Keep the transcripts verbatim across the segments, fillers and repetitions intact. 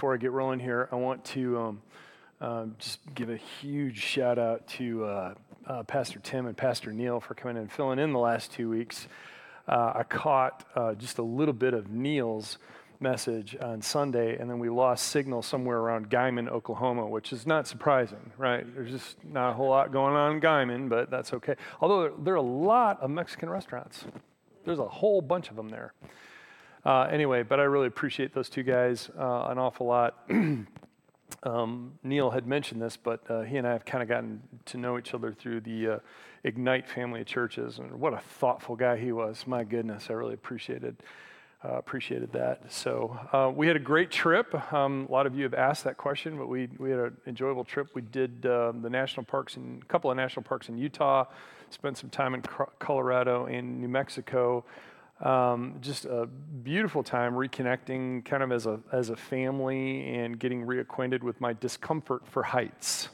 before I get rolling here, I want to um, um, just give a huge shout out to uh, uh, Pastor Tim and Pastor Neil for coming in and filling in the last two weeks. Uh, I caught uh, just a little bit of Neil's message on Sunday, and then we lost signal somewhere around Guyman, Oklahoma, which is not surprising, right? There's just not a whole lot going on in Guyman, but that's okay. Although there are a lot of Mexican restaurants. There's a whole bunch of them there. Uh, anyway, but I really appreciate those two guys uh, an awful lot. um, Neil had mentioned this, but uh, he and I have kind of gotten to know each other through the uh, Ignite family of churches, and what a thoughtful guy he was. My goodness, I really appreciated uh, appreciated that. So uh, we had a great trip. Um, a lot of you have asked that question, but we we had an enjoyable trip. We did uh, the national parks and a couple of national parks in Utah, spent some time in Colorado and New Mexico. Um, just a beautiful time reconnecting kind of as a as a family and getting reacquainted with my discomfort for heights.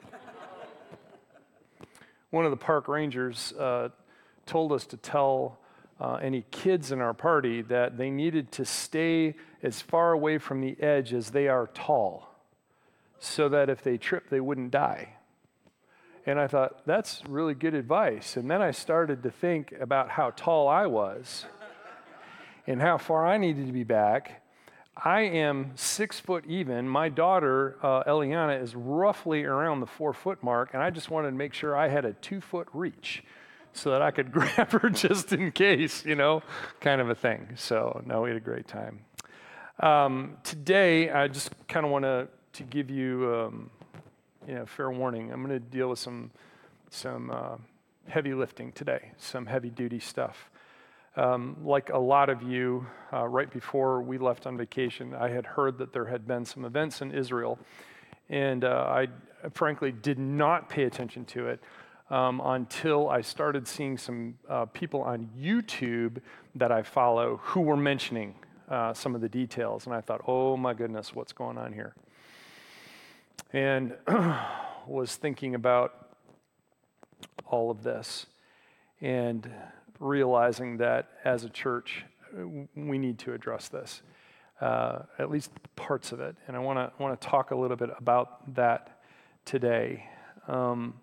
One of the park rangers uh, told us to tell uh, any kids in our party that they needed to stay as far away from the edge as they are tall, so that if they tripped, they wouldn't die. And I thought, that's really good advice. And then I started to think about how tall I was and how far I needed to be back. I am six foot even. My daughter, uh, Eliana, is roughly around the four foot mark, and I just wanted to make sure I had a two foot reach so that I could grab her just in case, you know, kind of a thing. So, no, we had a great time. Um, today, I just kind of want to to give you, um, you know, fair warning. I'm going to deal with some some uh, heavy lifting today, some heavy duty stuff. Um, like a lot of you, uh, right before we left on vacation, I had heard that there had been some events in Israel, and uh, I frankly did not pay attention to it um, until I started seeing some uh, people on YouTube that I follow who were mentioning uh, some of the details, and I thought, oh my goodness, what's going on here? And was thinking about all of this, and realizing that as a church, we need to address this, uh, at least parts of it. And I want to want to talk a little bit about that today. Um,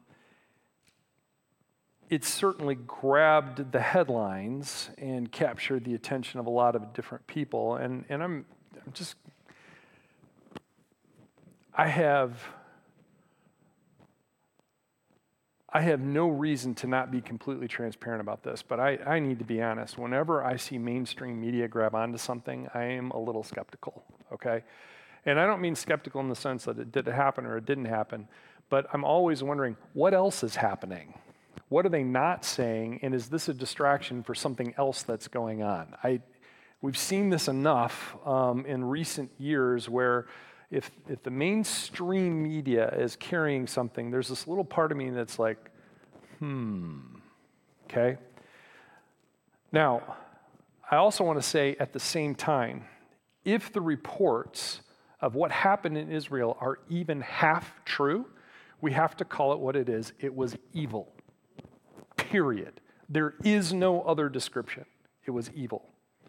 it certainly grabbed the headlines and captured the attention of a lot of different people. And and I'm, I'm just, I have. I have no reason to not be completely transparent about this, but I, I need to be honest. Whenever I see mainstream media grab onto something, I am a little skeptical, okay? And I don't mean skeptical in the sense that it did happen or it didn't happen, but I'm always wondering, what else is happening? What are they not saying, and is this a distraction for something else that's going on? I, we've seen this enough um, in recent years where If if the mainstream media is carrying something, there's this little part of me that's like, hmm, okay? Now, I also want to say at the same time, if the reports of what happened in Israel are even half true, we have to call it what it is. It was evil, period. There is no other description. It was evil.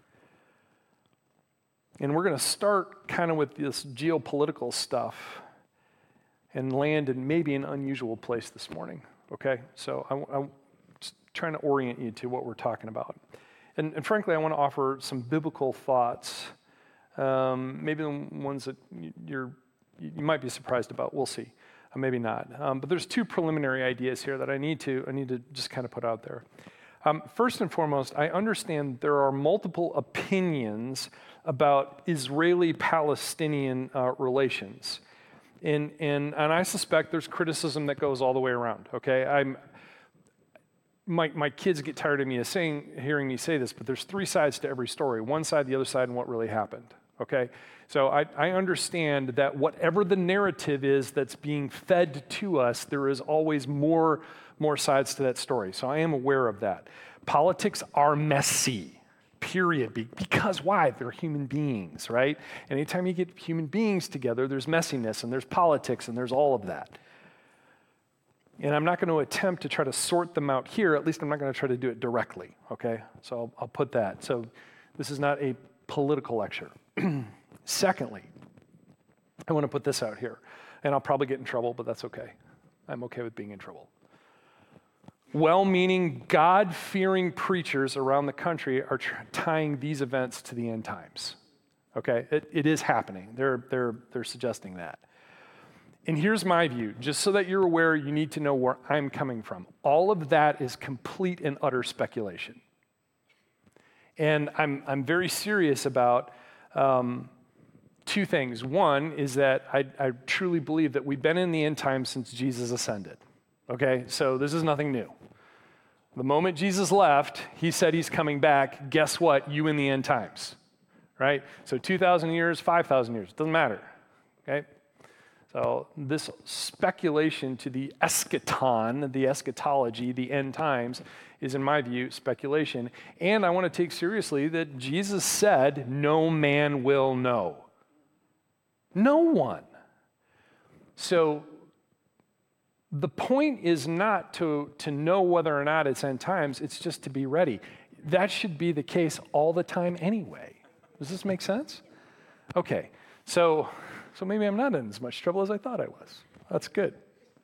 And we're going to start kind of with this geopolitical stuff and land in maybe an unusual place this morning, okay? So I, I'm just trying to orient you to what we're talking about. And, and frankly, I want to offer some biblical thoughts, um, maybe the ones that you're, you might be surprised about. We'll see. Uh, maybe not. Um, but there's two preliminary ideas here that I need to I need to just kind of put out there. Um, first and foremost, I understand there are multiple opinions about Israeli-Palestinian uh, relations. And, and, and I suspect there's criticism that goes all the way around, okay? I'm, my, my kids get tired of me saying, hearing me say this, but there's three sides to every story. One side, the other side, and what really happened, okay? So I, I understand that whatever the narrative is that's being fed to us, there is always more, more sides to that story. So I am aware of that. Politics are messy. Period. Because why? They're human beings, right? Anytime you get human beings together, there's messiness and there's politics and there's all of that. And I'm not going to attempt to try to sort them out here. At least I'm not going to try to do it directly, okay? So I'll, I'll put that. So this is not a political lecture. Secondly, I want to put this out here, and I'll probably get in trouble, but that's okay. I'm okay with being in trouble. Well-meaning, God-fearing preachers around the country are tr- tying these events to the end times. Okay, it, it is happening. They're, they're, they're suggesting that. And here's my view, just so that you're aware, you need to know where I'm coming from. All of that is complete and utter speculation. And I'm, I'm very serious about um, two things. One is that I, I truly believe that we've been in the end times since Jesus ascended. Okay, so this is nothing new. The moment Jesus left, he said he's coming back. Guess what? You in the end times, right? So two thousand years, five thousand years, doesn't matter, okay? So this speculation to the eschaton, the eschatology, the end times, is in my view speculation. And I want to take seriously that Jesus said, no man will know. No one. So the point is not to, to know whether or not it's end times, it's just to be ready. That should be the case all the time anyway. Does this make sense? Okay, so, so maybe I'm not in as much trouble as I thought I was. That's good.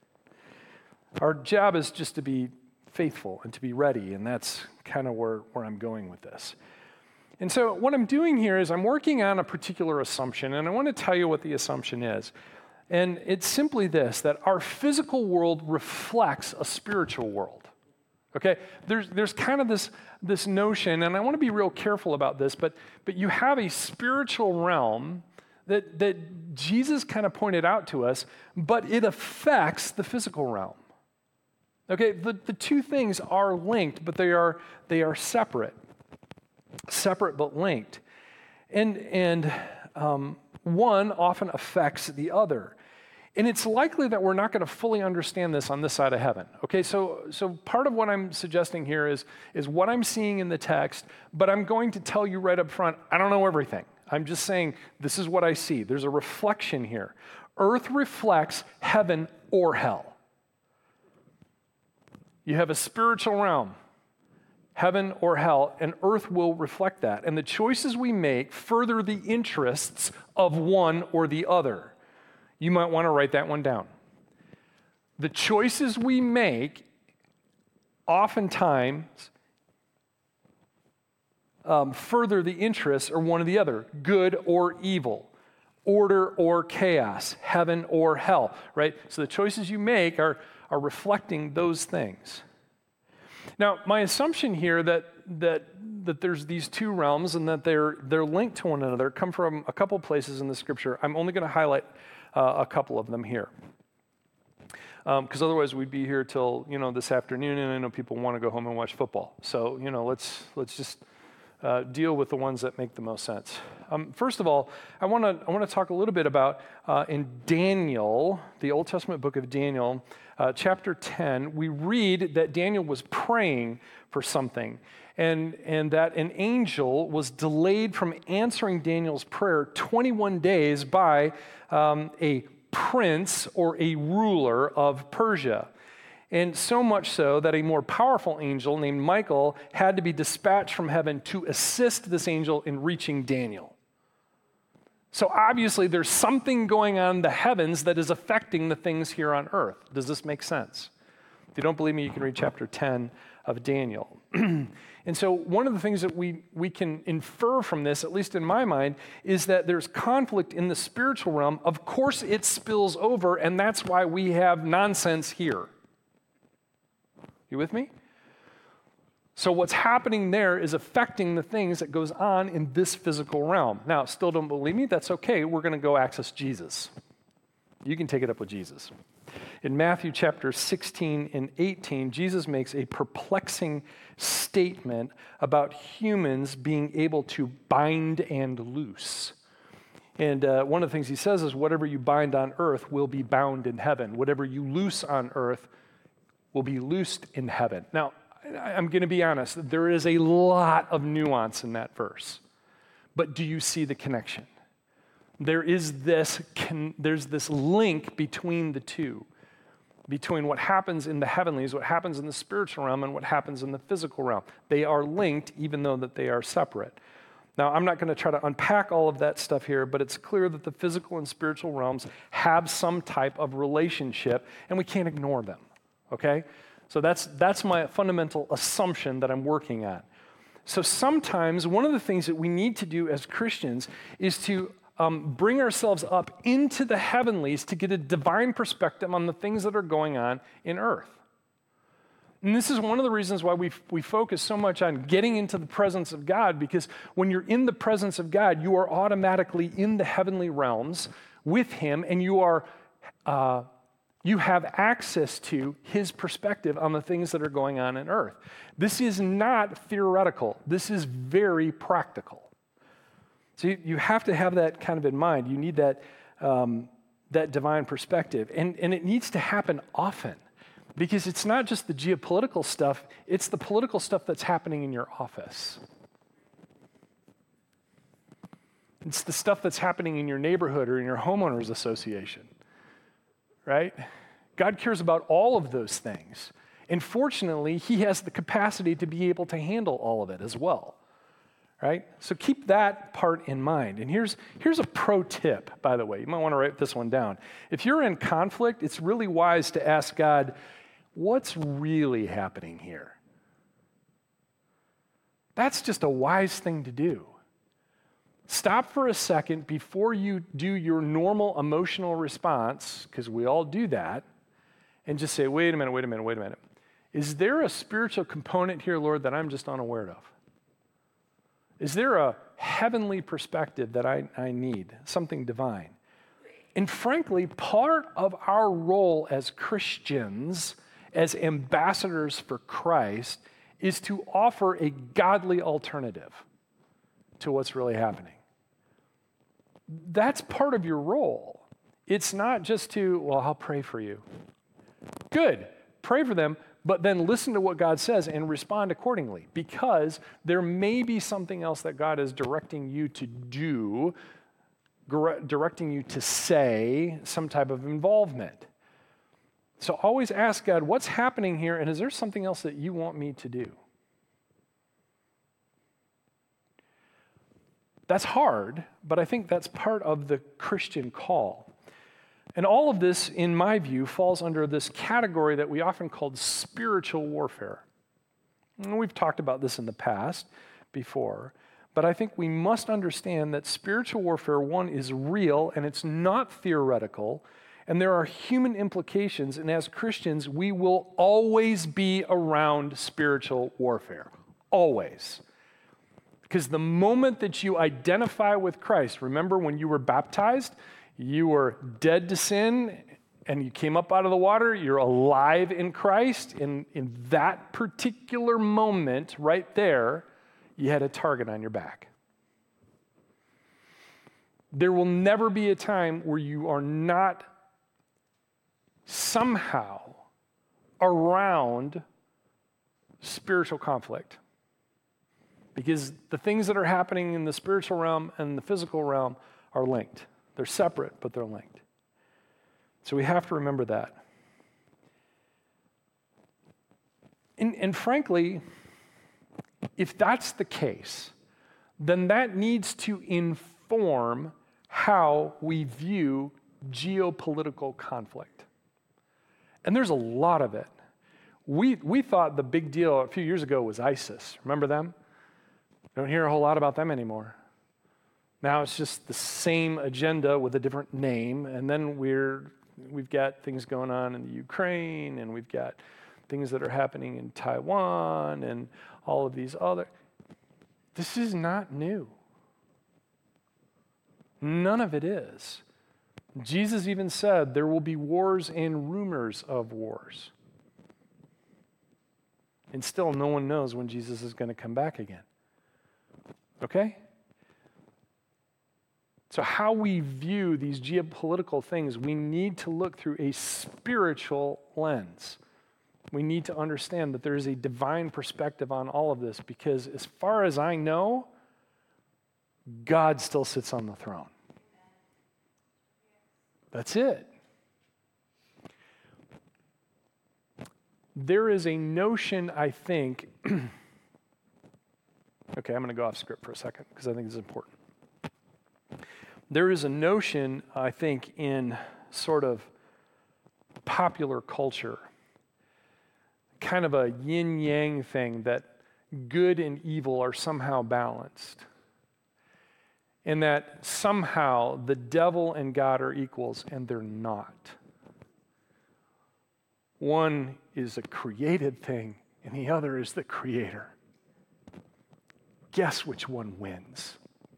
Our job is just to be faithful and to be ready, and that's kind of where, where I'm going with this. And so what I'm doing here is I'm working on a particular assumption, and I want to tell you what the assumption is. And it's simply this, that our physical world reflects a spiritual world, okay? There's, there's kind of this, this notion, and I want to be real careful about this, but, but you have a spiritual realm that, that Jesus kind of pointed out to us, but it affects the physical realm. Okay, the, the two things are linked, but they are, they are separate. Separate but linked. And, and um, one often affects the other. And it's likely that we're not going to fully understand this on this side of heaven. Okay, so, so part of what I'm suggesting here is, is what I'm seeing in the text, but I'm going to tell you right up front, I don't know everything. I'm just saying this is what I see. There's a reflection here. Earth reflects heaven or hell. You have a spiritual realm, heaven or hell, and earth will reflect that. And the choices we make further the interests of one or the other. You might want to write that one down. The choices we make oftentimes um, further the interests or one or the other, good or evil, order or chaos, heaven or hell, right? So the choices you make are, are reflecting those things. Now, my assumption here that that that there's these two realms and that they're they're linked to one another come from a couple places in the scripture. I'm only going to highlight uh, a couple of them here, because um, otherwise we'd be here till you know this afternoon, and I know people want to go home and watch football. So you know, let's let's just uh, deal with the ones that make the most sense. Um, first of all, I want to I want to talk a little bit about uh, in Daniel, the Old Testament book of Daniel. Uh, chapter ten, we read that Daniel was praying for something, and, and that an angel was delayed from answering Daniel's prayer twenty-one days by um, a prince or a ruler of Persia. And so much so that a more powerful angel named Michael had to be dispatched from heaven to assist this angel in reaching Daniel. So obviously there's something going on in the heavens that is affecting the things here on earth. Does this make sense? If you don't believe me, you can read chapter ten of Daniel. And so one of the things that we, we can infer from this, at least in my mind, is that there's conflict in the spiritual realm. Of course it spills over, and that's why we have nonsense here. You with me? So what's happening there is affecting the things that goes on in this physical realm. Now, still don't believe me? That's okay. We're going to go access Jesus. You can take it up with Jesus. In Matthew chapter sixteen and eighteen, Jesus makes a perplexing statement about humans being able to bind and loose. And uh, one of the things he says is, whatever you bind on earth will be bound in heaven. Whatever you loose on earth will be loosed in heaven. Now, I'm going to be honest, there is a lot of nuance in that verse. But do you see the connection? There is this, con- there's this link between the two, between what happens in the heavenlies, what happens in the spiritual realm, and what happens in the physical realm. They are linked, even though that they are separate. Now, I'm not going to try to unpack all of that stuff here, but it's clear that the physical and spiritual realms have some type of relationship, and we can't ignore them, okay? So that's, that's my fundamental assumption that I'm working at. So sometimes one of the things that we need to do as Christians is to um, bring ourselves up into the heavenlies to get a divine perspective on the things that are going on in earth. And this is one of the reasons why we we focus so much on getting into the presence of God, because when you're in the presence of God, you are automatically in the heavenly realms with Him, and you are uh, you have access to His perspective on the things that are going on in earth. This is not theoretical. This is very practical. So you, you have to have that kind of in mind. You need that um, that divine perspective, and and it needs to happen often. Because it's not just the geopolitical stuff, it's the political stuff that's happening in your office. It's the stuff that's happening in your neighborhood or in your homeowners association, right? God cares about all of those things. And fortunately, He has the capacity to be able to handle all of it as well, right? So keep that part in mind. And here's, here's a pro tip, by the way. You might want to write this one down. If you're in conflict, it's really wise to ask God, what's really happening here? That's just a wise thing to do. Stop for a second before you do your normal emotional response, because we all do that, and just say, wait a minute, wait a minute, wait a minute. Is there a spiritual component here, Lord, that I'm just unaware of? Is there a heavenly perspective that I, I need, something divine? And frankly, part of our role as Christians, as ambassadors for Christ, is to offer a godly alternative to what's really happening. That's part of your role. It's not just to, well, I'll pray for you. Good, pray for them, but then listen to what God says and respond accordingly, because there may be something else that God is directing you to do, directing you to say, some type of involvement. So always ask God, what's happening here, and is there something else that you want me to do? That's hard, but I think that's part of the Christian call. And all of this, in my view, falls under this category that we often call spiritual warfare. And we've talked about this in the past before, but I think we must understand that spiritual warfare, one, is real, and it's not theoretical, and there are human implications, and as Christians, we will always be around spiritual warfare. Always. Because the moment that you identify with Christ, remember when you were baptized, you were dead to sin, and you came up out of the water, you're alive in Christ. In, in that particular moment, right there, you had a target on your back. There will never be a time where you are not somehow around spiritual conflict. Because the things that are happening in the spiritual realm and the physical realm are linked. They're separate, but they're linked. So we have to remember that. And, and frankly, if that's the case, then that needs to inform how we view geopolitical conflict. And there's a lot of it. We, we thought the big deal a few years ago was ISIS. Remember them? Don't hear a whole lot about them anymore. Now it's just the same agenda with a different name, and then we're, we've got things going on in the Ukraine, and we've got things that are happening in Taiwan, and all of these other. This is not new. None of it is. Jesus even said there will be wars and rumors of wars. And still no one knows when Jesus is going to come back again. Okay? So how we view these geopolitical things, we need to look through a spiritual lens. We need to understand that there is a divine perspective on all of this, because as far as I know, God still sits on the throne. That's it. There is a notion, I think, okay, Okay, I'm going to go off script for a second because I think it's important. There is a notion, I think, in sort of popular culture, kind of a yin-yang thing, that good and evil are somehow balanced, and that somehow the devil and God are equals, and they're not. One is a created thing, and the other is the creator. Guess which one wins?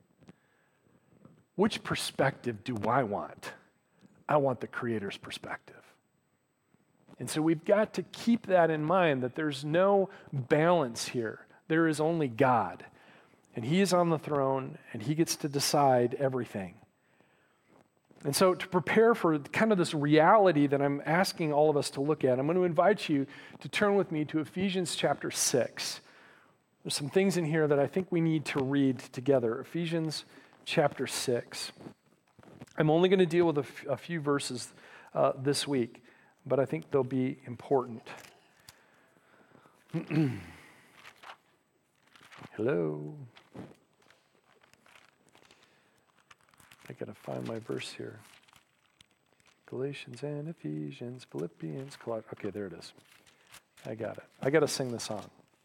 Which perspective do I want? I want the creator's perspective. And so we've got to keep that in mind, that there's no balance here. There is only God. And he is on the throne, and he gets to decide everything. And so to prepare for kind of this reality that I'm asking all of us to look at, I'm going to invite you to turn with me to Ephesians chapter six. There's some things in here that I think we need to read together. Ephesians chapter six. I'm only going to deal with a, f- a few verses uh, this week, but I think they'll be important. Hello. I got to find my verse here. Galatians and Ephesians, Philippians, Colossians. Okay, there it is. I got it. I got to sing the song.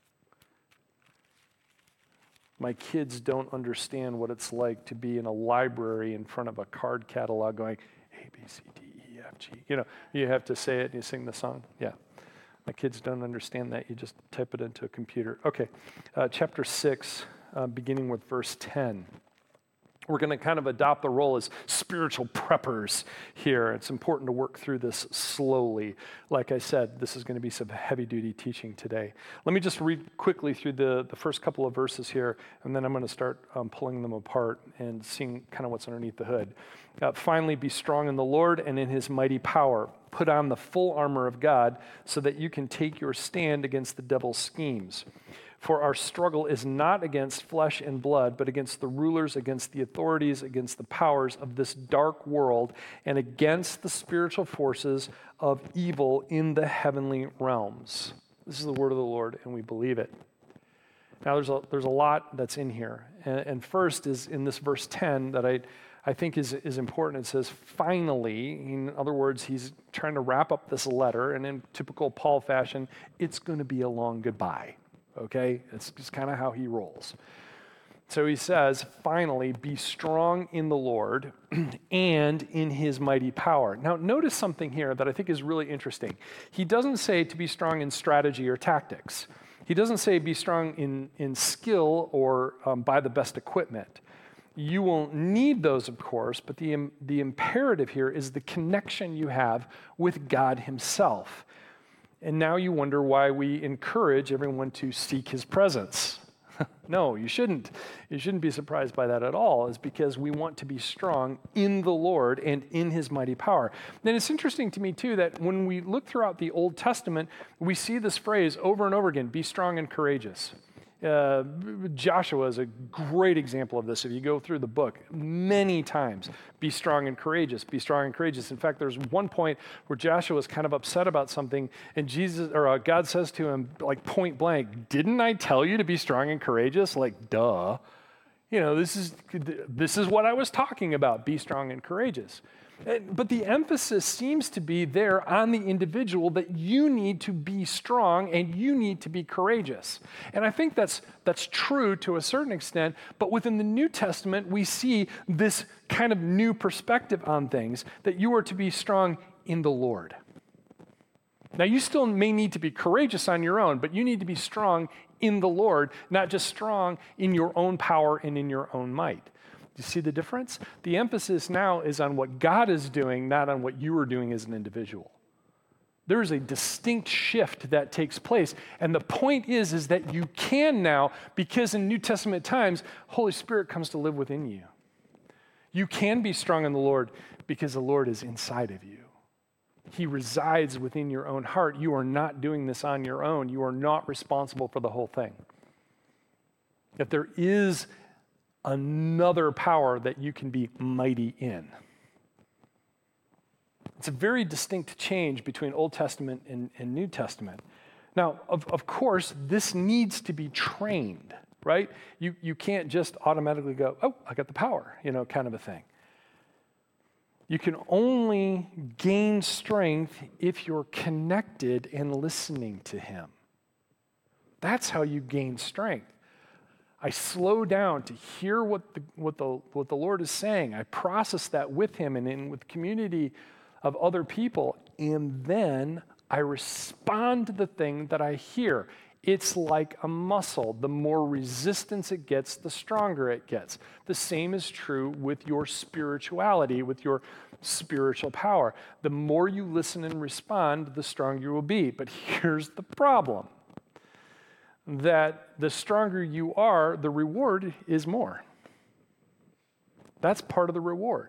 My kids don't understand what it's like to be in a library in front of a card catalog going, A, B, C, D, E, F, G. You know, you have to say it and you sing the song. Yeah. My kids don't understand that. You just type it into a computer. Okay, uh, chapter six, uh, beginning with verse ten. We're going to kind of adopt the role as spiritual preppers here. It's important to work through this slowly. Like I said, this is going to be some heavy-duty teaching today. Let me just read quickly through the, the first couple of verses here, and then I'm going to start um, pulling them apart and seeing kind of what's underneath the hood. Uh, Finally, be strong in the Lord and in his mighty power. Put on the full armor of God so that you can take your stand against the devil's schemes. For our struggle is not against flesh and blood, but against the rulers, against the authorities, against the powers of this dark world, and against the spiritual forces of evil in the heavenly realms. This is the word of the Lord, and we believe it. Now, there's a, there's a lot that's in here. And, and first is in this verse ten that I, I think is, is important. It says, finally, in other words, he's trying to wrap up this letter, and in typical Paul fashion, it's going to be a long goodbye. Okay, it's just kind of how he rolls. So he says, finally, be strong in the Lord and in his mighty power. Now, notice something here that I think is really interesting. He doesn't say to be strong in strategy or tactics. He doesn't say be strong in, in skill or um, buy the best equipment. You will need those, of course, but the, the imperative here is the connection you have with God himself. And now you wonder why we encourage everyone to seek his presence. No, you shouldn't. You shouldn't be surprised by that at all. It's because we want to be strong in the Lord and in his mighty power. Then it's interesting to me, too, that when we look throughout the Old Testament, we see this phrase over and over again, be strong and courageous. Uh, Joshua is a great example of this. If you go through the book, many times, be strong and courageous, be strong and courageous. In fact, there's one point where Joshua is kind of upset about something, and Jesus or uh, God says to him, like point blank, "Didn't I tell you to be strong and courageous?" Like, duh. You know, this is this is what I was talking about. Be strong and courageous. But the emphasis seems to be there on the individual, that you need to be strong and you need to be courageous. And I think that's that's true to a certain extent, but within the New Testament, we see this kind of new perspective on things, that you are to be strong in the Lord. Now, you still may need to be courageous on your own, but you need to be strong in the Lord, not just strong in your own power and in your own might. Do you see the difference? The emphasis now is on what God is doing, not on what you are doing as an individual. There is a distinct shift that takes place. And the point is, is that you can now, because in New Testament times, Holy Spirit comes to live within you. You can be strong in the Lord because the Lord is inside of you. He resides within your own heart. You are not doing this on your own. You are not responsible for the whole thing. If there is another power that you can be mighty in. It's a very distinct change between Old Testament and, and New Testament. Now, of, of course, this needs to be trained, right? You, you can't just automatically go, oh, I got the power, you know, kind of a thing. You can only gain strength if you're connected and listening to him. That's how you gain strength. I slow down to hear what the, what the, what the Lord is saying. I process that with him and in with community of other people, and then I respond to the thing that I hear. It's like a muscle. The more resistance it gets, the stronger it gets. The same is true with your spirituality, with your spiritual power. The more you listen and respond, the stronger you will be. But here's the problem, that the stronger you are, the reward is more. That's part of the reward.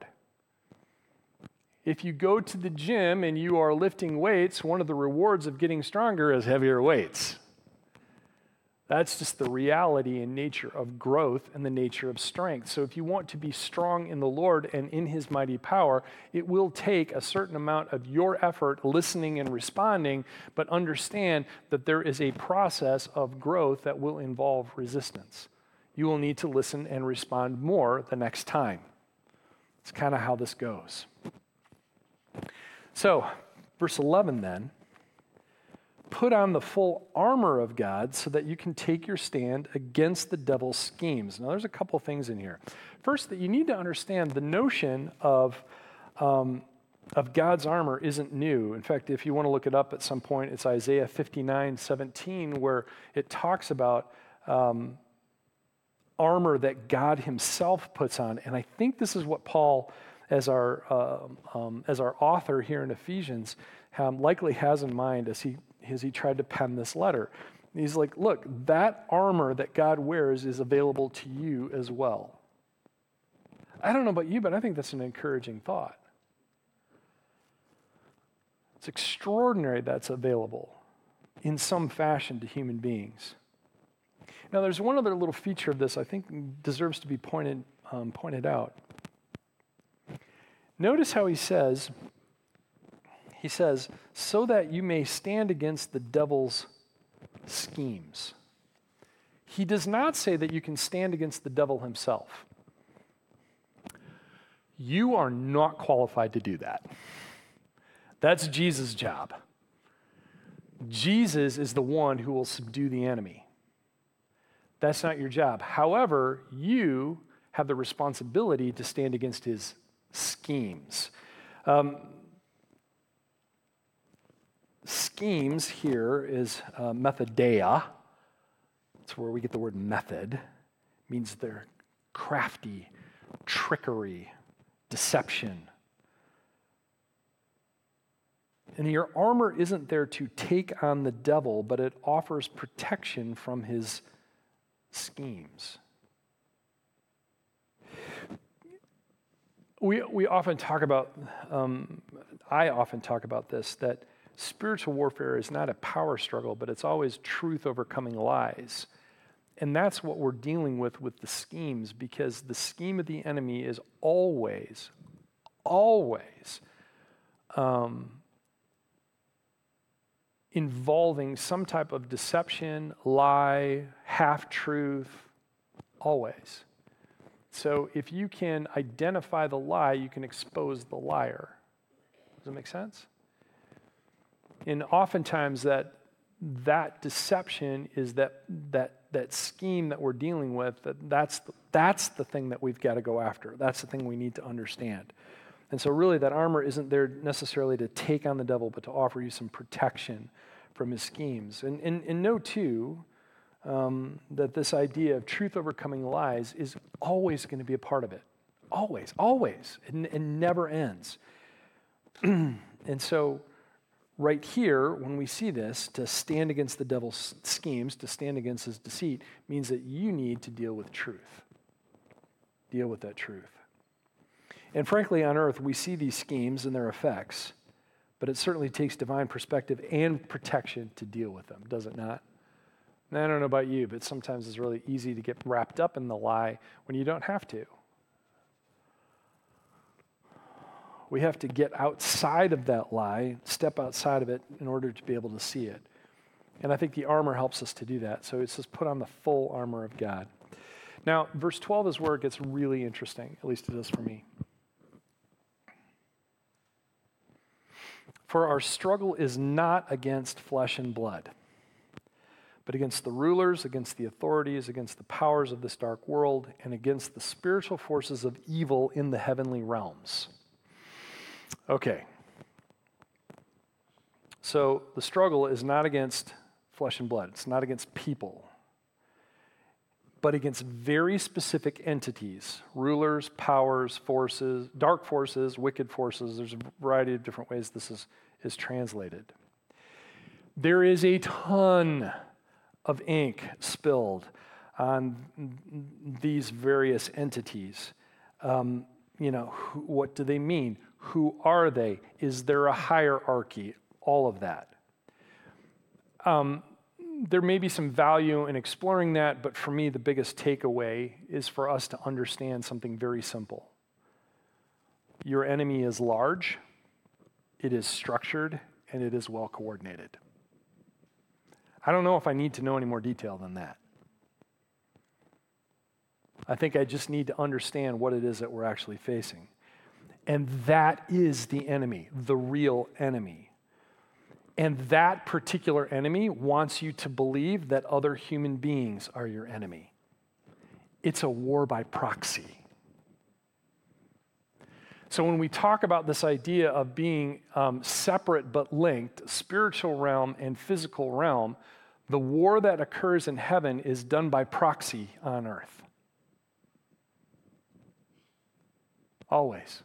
If you go to the gym and you are lifting weights, one of the rewards of getting stronger is heavier weights. That's just the reality and nature of growth and the nature of strength. So if you want to be strong in the Lord and in his mighty power, it will take a certain amount of your effort listening and responding, but understand that there is a process of growth that will involve resistance. You will need to listen and respond more the next time. It's kind of how this goes. So, verse eleven then, put on the full armor of God so that you can take your stand against the devil's schemes. Now, there's a couple things in here. First, that you need to understand the notion of, um, of God's armor isn't new. In fact, if you want to look it up at some point, it's Isaiah fifty-nine seventeen, where it talks about um, armor that God himself puts on. And I think this is what Paul, as our, uh, um, as our author here in Ephesians, um, likely has in mind as he as he tried to pen this letter. He's like, look, that armor that God wears is available to you as well. I don't know about you, but I think that's an encouraging thought. It's extraordinary that's available in some fashion to human beings. Now, there's one other little feature of this I think deserves to be pointed, um, pointed out. Notice how he says, He says, so that you may stand against the devil's schemes. He does not say that you can stand against the devil himself. You are not qualified to do that. That's Jesus' job. Jesus is the one who will subdue the enemy. That's not your job. However, you have the responsibility to stand against his schemes. Um, Schemes here is uh, methodeia. That's where we get the word method. It means they're crafty, trickery, deception. And your armor isn't there to take on the devil, but it offers protection from his schemes. We, we often talk about, um, I often talk about this, that spiritual warfare is not a power struggle, but it's always truth overcoming lies. And that's what we're dealing with with the schemes, because the scheme of the enemy is always, always um, involving some type of deception, lie, half-truth, always. So if you can identify the lie, you can expose the liar. Does that make sense? And oftentimes that that deception is that that that scheme that we're dealing with, that that's the, that's the thing that we've got to go after. That's the thing we need to understand. And so really that armor isn't there necessarily to take on the devil, but to offer you some protection from his schemes. And, and, and know too um, that this idea of truth overcoming lies is always going to be a part of it. Always, always. It, it never ends. And so right here, when we see this, to stand against the devil's schemes, to stand against his deceit, means that you need to deal with truth. Deal with that truth. And frankly, on earth, we see these schemes and their effects, but it certainly takes divine perspective and protection to deal with them, does it not? And I don't know about you, but sometimes it's really easy to get wrapped up in the lie when you don't have to. We have to get outside of that lie, step outside of it in order to be able to see it. And I think the armor helps us to do that. So it says, put on the full armor of God. Now, verse twelve is where it gets really interesting, at least it is for me. For our struggle is not against flesh and blood, but against the rulers, against the authorities, against the powers of this dark world, and against the spiritual forces of evil in the heavenly realms. Okay. So the struggle is not against flesh and blood. It's not against people, but against very specific entities, rulers, powers, forces, dark forces, wicked forces. There's a variety of different ways this is, is translated. There is a ton of ink spilled on these various entities. Um, you know, who, what do they mean? Who are they? Is there a hierarchy? All of that. Um, there may be some value in exploring that, but for me, the biggest takeaway is for us to understand something very simple. Your enemy is large, it is structured, and it is well coordinated. I don't know if I need to know any more detail than that. I think I just need to understand what it is that we're actually facing. And that is the enemy, the real enemy. And that particular enemy wants you to believe that other human beings are your enemy. It's a war by proxy. So when we talk about this idea of being um, separate but linked, spiritual realm and physical realm, the war that occurs in heaven is done by proxy on earth. Always.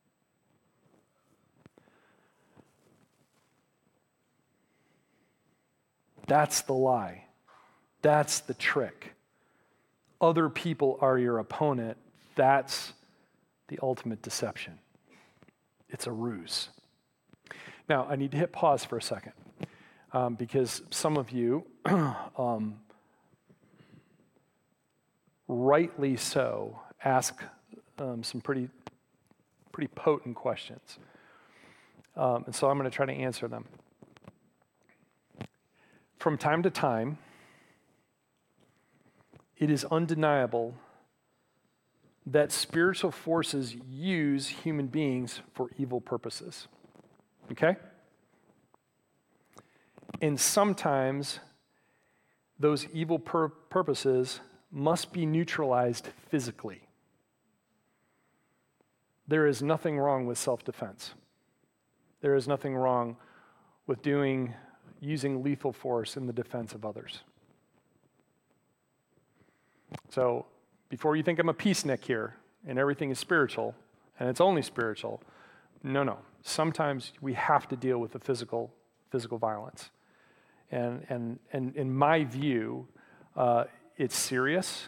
That's the lie. That's the trick. Other people are your opponent. That's the ultimate deception. It's a ruse. Now, I need to hit pause for a second um, because some of you, um, rightly so, ask um, some pretty, pretty potent questions. Um, and so I'm going to try to answer them. From time to time, it is undeniable that spiritual forces use human beings for evil purposes. Okay? And sometimes those evil pur- purposes must be neutralized physically. There is nothing wrong with self-defense. There is nothing wrong with doing using lethal force in the defense of others. So before you think I'm a peacenik here and everything is spiritual, and it's only spiritual, no, no. Sometimes we have to deal with the physical physical violence. And, and, and in my view, uh, it's serious,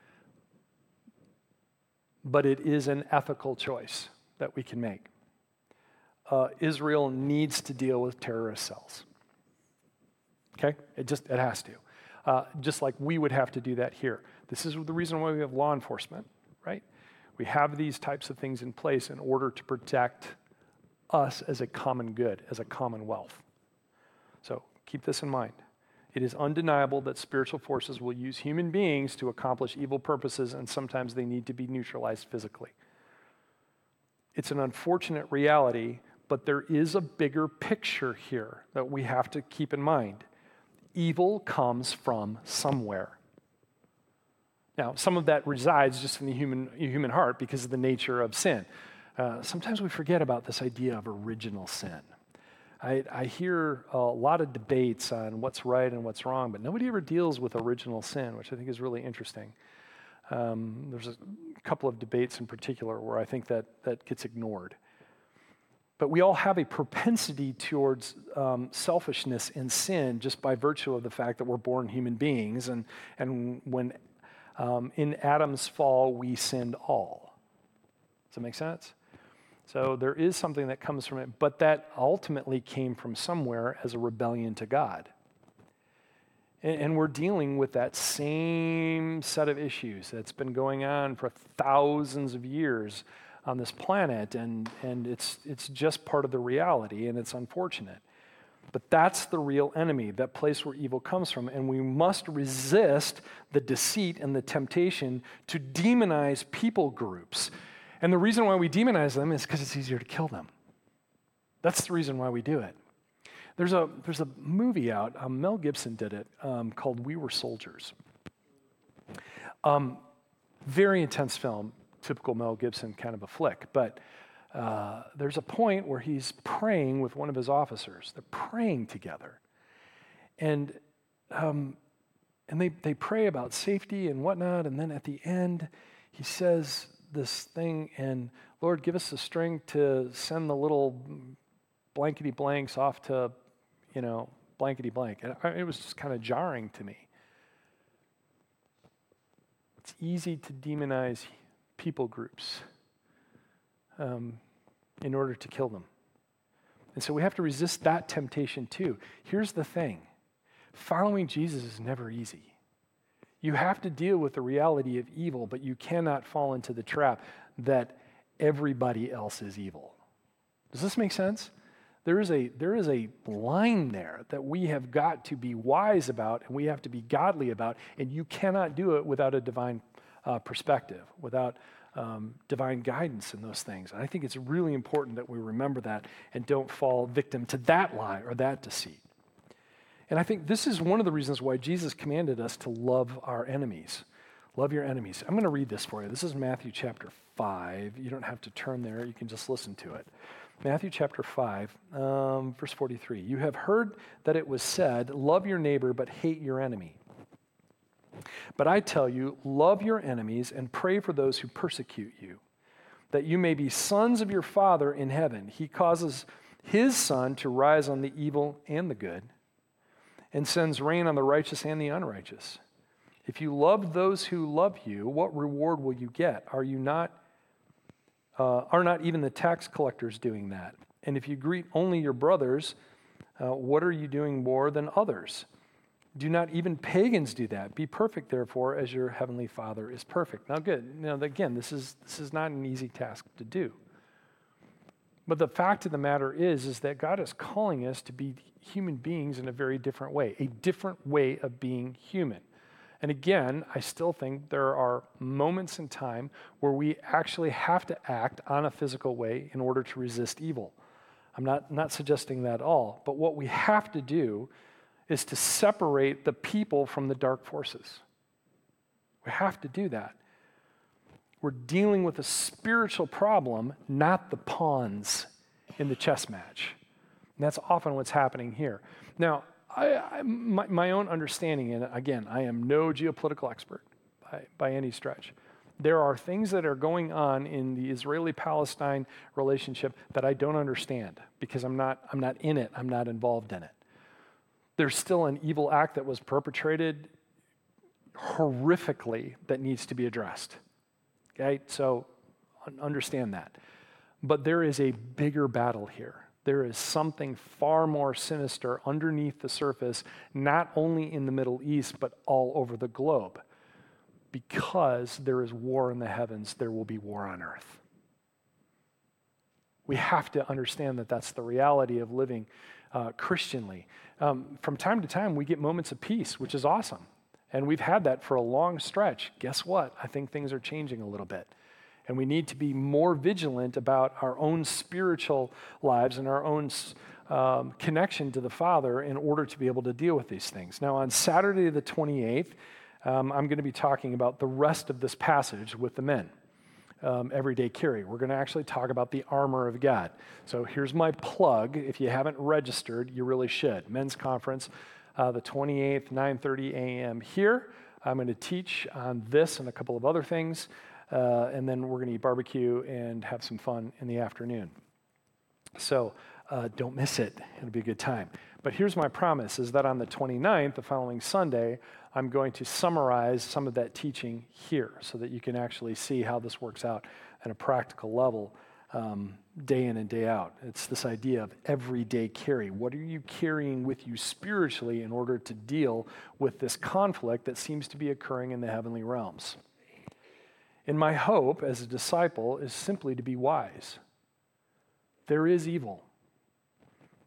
but it is an ethical choice that we can make. Uh, Israel needs to deal with terrorist cells. Okay? It just, it has to. Uh, just like we would have to do that here. This is the reason why we have law enforcement, right? We have these types of things in place in order to protect us as a common good, as a commonwealth. So keep this in mind. It is undeniable that spiritual forces will use human beings to accomplish evil purposes, and sometimes they need to be neutralized physically. It's an unfortunate reality, but there is a bigger picture here that we have to keep in mind. Evil comes from somewhere. Now, some of that resides just in the human, human heart because of the nature of sin. Uh, sometimes we forget about this idea of original sin. I, I hear a lot of debates on what's right and what's wrong, but nobody ever deals with original sin, which I think is really interesting. Um, there's a couple of debates in particular where I think that that gets ignored. But we all have a propensity towards um, selfishness and sin just by virtue of the fact that we're born human beings. And, and when um, in Adam's fall, we sinned all. Does that make sense? So there is something that comes from it, but that ultimately came from somewhere as a rebellion to God. And, and we're dealing with that same set of issues that's been going on for thousands of years on this planet, and, and it's it's just part of the reality, and it's unfortunate. But that's the real enemy, that place where evil comes from. And we must resist the deceit and the temptation to demonize people groups. And the reason why we demonize them is because it's easier to kill them. That's the reason why we do it. There's a, there's a movie out, um, Mel Gibson did it, um, called We Were Soldiers. Um, very intense film, typical Mel Gibson kind of a flick, but Uh, there's a point where he's praying with one of his officers. They're praying together. And um, and they, they pray about safety and whatnot, and then at the end, he says this thing, and Lord, give us the strength to send the little blankety blanks off to, you know, blankety blank. And I, it was just kind of jarring to me. It's easy to demonize people groups. Um, in order to kill them. And so we have to resist that temptation too. Here's the thing. Following Jesus is never easy. You have to deal with the reality of evil, but you cannot fall into the trap that everybody else is evil. Does this make sense? There is a, there is a line there that we have got to be wise about and we have to be godly about, and you cannot do it without a divine uh, perspective, without Um, divine guidance in those things. And I think it's really important that we remember that and don't fall victim to that lie or that deceit. And I think this is one of the reasons why Jesus commanded us to love our enemies. Love your enemies. I'm going to read this for you. This is Matthew chapter five. You don't have to turn there. You can just listen to it. Matthew chapter five, um, verse forty-three. You have heard that it was said, love your neighbor, but hate your enemy. But I tell you, love your enemies and pray for those who persecute you, that you may be sons of your Father in heaven. He causes his sun to rise on the evil and the good, and sends rain on the righteous and the unrighteous. If you love those who love you, what reward will you get? Are you not, uh, are not even the tax collectors doing that? And if you greet only your brothers, uh, what are you doing more than others? Do not even pagans do that. Be perfect, therefore, as your heavenly Father is perfect. Now, good. Now, again, this is this is not an easy task to do. But the fact of the matter is, is that God is calling us to be human beings in a very different way, a different way of being human. And again, I still think there are moments in time where we actually have to act on a physical way in order to resist evil. I'm not, not suggesting that at all. But what we have to do is to separate the people from the dark forces. We have to do that. We're dealing with a spiritual problem, not the pawns in the chess match. And that's often what's happening here. Now, I, I, my, my own understanding, and again, I am no geopolitical expert by, by any stretch. There are things that are going on in the Israeli-Palestine relationship that I don't understand because I'm not, I'm not in it, I'm not involved in it. There's still an evil act that was perpetrated horrifically that needs to be addressed. Okay, so understand that. But there is a bigger battle here. There is something far more sinister underneath the surface, not only in the Middle East, but all over the globe. Because there is war in the heavens, there will be war on earth. We have to understand that that's the reality of living uh, Christianly. Um, from time to time, we get moments of peace, which is awesome. And we've had that for a long stretch. Guess what? I think things are changing a little bit. And we need to be more vigilant about our own spiritual lives and our own um, connection to the Father in order to be able to deal with these things. Now, on Saturday the twenty-eighth, um, I'm going to be talking about the rest of this passage with the men. Um, everyday carry. We're going to actually talk about the armor of God. So here's my plug. If you haven't registered, you really should. Men's conference, uh, the twenty-eighth, nine thirty a.m. here. I'm going to teach on this and a couple of other things, uh, and then we're going to eat barbecue and have some fun in the afternoon. So uh, don't miss it. It'll be a good time. But here's my promise, is that on the twenty-ninth, the following Sunday, I'm going to summarize some of that teaching here so that you can actually see how this works out at a practical level um, day in and day out. It's this idea of everyday carry. What are you carrying with you spiritually in order to deal with this conflict that seems to be occurring in the heavenly realms? And my hope as a disciple is simply to be wise. There is evil.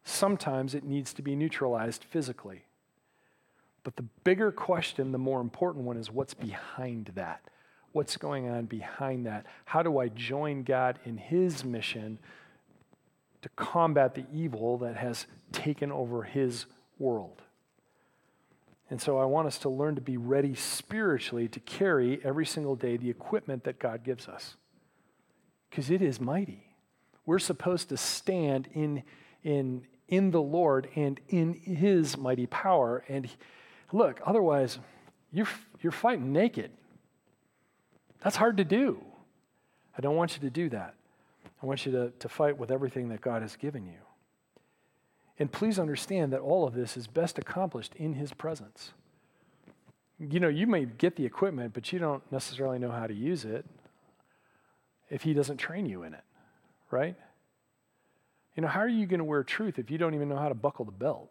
Sometimes it needs to be neutralized physically. But the bigger question, the more important one, is what's behind that? What's going on behind that? How do I join God in his mission to combat the evil that has taken over his world? And so I want us to learn to be ready spiritually to carry every single day the equipment that God gives us, because it is mighty. We're supposed to stand in, in, in the Lord and in his mighty power. And look, otherwise, you're, you're fighting naked. That's hard to do. I don't want you to do that. I want you to, to fight with everything that God has given you. And please understand that all of this is best accomplished in his presence. You know, you may get the equipment, but you don't necessarily know how to use it if he doesn't train you in it, right? You know, how are you going to wear truth if you don't even know how to buckle the belt?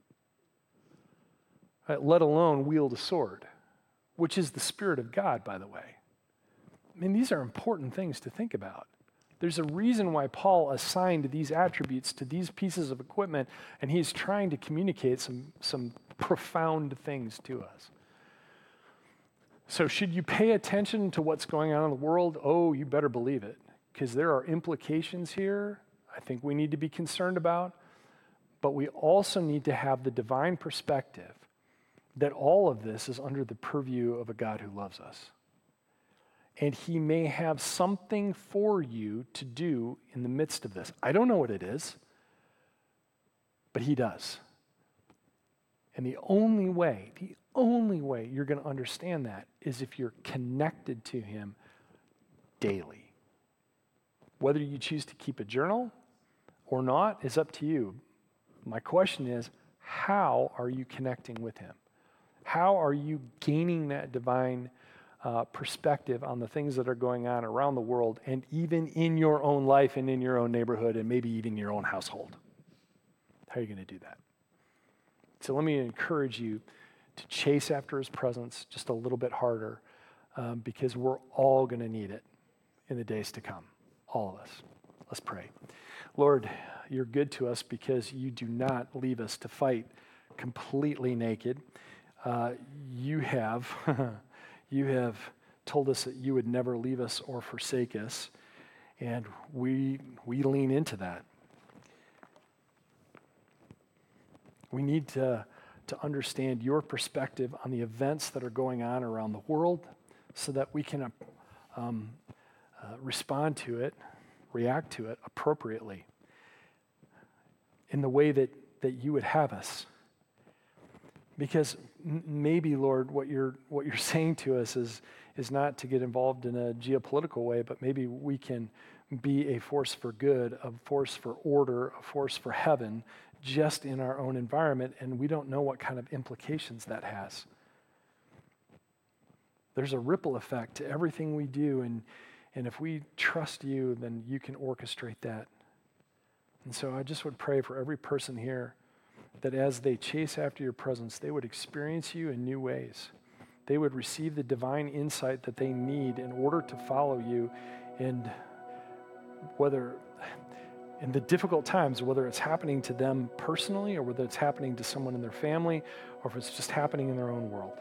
Right? Let alone wield a sword, which is the Spirit of God, by the way. I mean, these are important things to think about. There's a reason why Paul assigned these attributes to these pieces of equipment, and he's trying to communicate some, some profound things to us. So should you pay attention to what's going on in the world? Oh, you better believe it, because there are implications here I think we need to be concerned about, but we also need to have the divine perspective that all of this is under the purview of a God who loves us. And he may have something for you to do in the midst of this. I don't know what it is, but he does. And the only way, the only way you're going to understand that is if you're connected to him daily. Whether you choose to keep a journal or not is up to you. My question is, how are you connecting with him? How are you gaining that divine Uh, perspective on the things that are going on around the world and even in your own life and in your own neighborhood and maybe even your own household? How are you going to do that? So let me encourage you to chase after his presence just a little bit harder um, because we're all going to need it in the days to come, all of us. Let's pray. Lord, you're good to us because you do not leave us to fight completely naked. Uh, you have... You have told us that you would never leave us or forsake us, and we we lean into that. We need to, to understand your perspective on the events that are going on around the world so that we can um, uh, respond to it, react to it appropriately in the way that, that you would have us. Because m- maybe, Lord, what you're what you're saying to us is, is not to get involved in a geopolitical way, but maybe we can be a force for good, a force for order, a force for heaven, just in our own environment, and we don't know what kind of implications that has. There's a ripple effect to everything we do, and, and if we trust you, then you can orchestrate that. And so I just would pray for every person here that as they chase after your presence, they would experience you in new ways. They would receive the divine insight that they need in order to follow you, and whether in the difficult times, whether it's happening to them personally or whether it's happening to someone in their family or if it's just happening in their own world.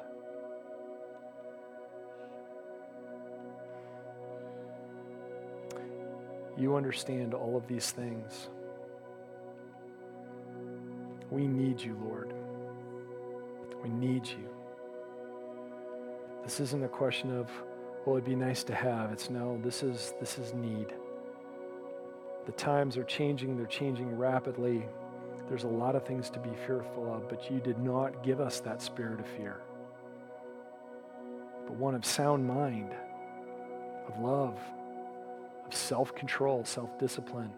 You understand all of these things. We need you, Lord. We need you. This isn't a question of, well, it'd be nice to have. It's no, this is this is need. The times are changing, they're changing rapidly. There's a lot of things to be fearful of, but you did not give us that spirit of fear, but one of sound mind, of love, of self-control, self-discipline.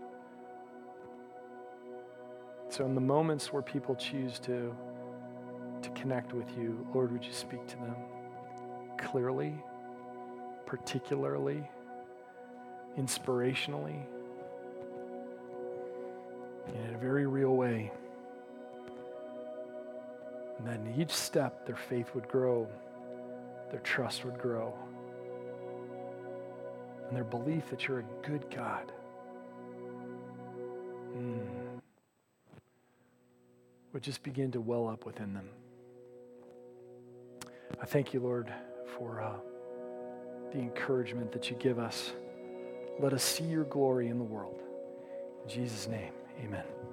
So in the moments where people choose to, to connect with you, Lord, would you speak to them clearly, particularly, inspirationally, in a very real way. And then in each step, their faith would grow, their trust would grow, and their belief that you're a good God. Mm. would just begin to well up within them. I thank you, Lord, for uh, the encouragement that you give us. Let us see your glory in the world. In Jesus' name, amen.